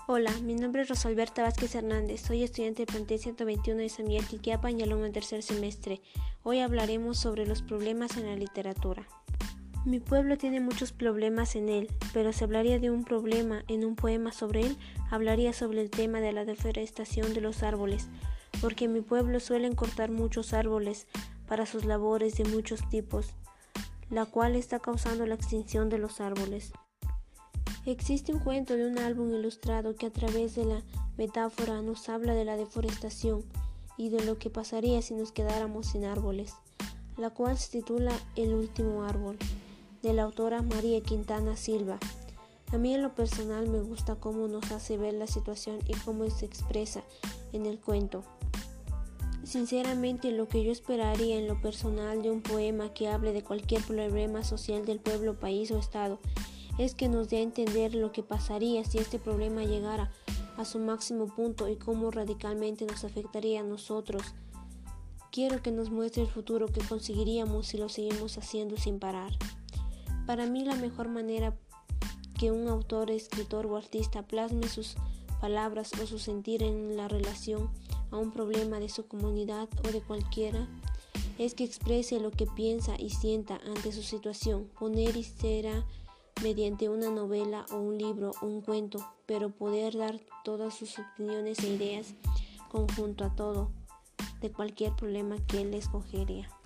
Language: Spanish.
Hola, mi nombre es Rosalberta Vázquez Hernández, soy estudiante del plantel 121 de San Miguel Tiquiapan y alumno en tercer semestre. Hoy hablaremos sobre los problemas en la literatura. Mi pueblo tiene muchos problemas en él, pero si hablaría de un problema en un poema sobre él, hablaría sobre el tema de la deforestación de los árboles, porque en mi pueblo suelen cortar muchos árboles para sus labores de muchos tipos, la cual está causando la extinción de los árboles. Existe un cuento de un álbum ilustrado que a través de la metáfora nos habla de la deforestación y de lo que pasaría si nos quedáramos sin árboles, la cual se titula El último árbol, de la autora María Quintana Silva. A mí en lo personal me gusta cómo nos hace ver la situación y cómo se expresa en el cuento. Sinceramente, lo que yo esperaría en lo personal de un poema que hable de cualquier problema social del pueblo, país o estado es que nos dé a entender lo que pasaría si este problema llegara a su máximo punto y cómo radicalmente nos afectaría a nosotros. Quiero que nos muestre el futuro que conseguiríamos si lo seguimos haciendo sin parar. Para mí la mejor manera que un autor, escritor o artista plasme sus palabras o su sentir en la relación a un problema de su comunidad o de cualquiera es que exprese lo que piensa y sienta ante su situación. Poner y será mediante una novela o un libro o un cuento, pero poder dar todas sus opiniones e ideas conjunto a todo de cualquier problema que él escogería.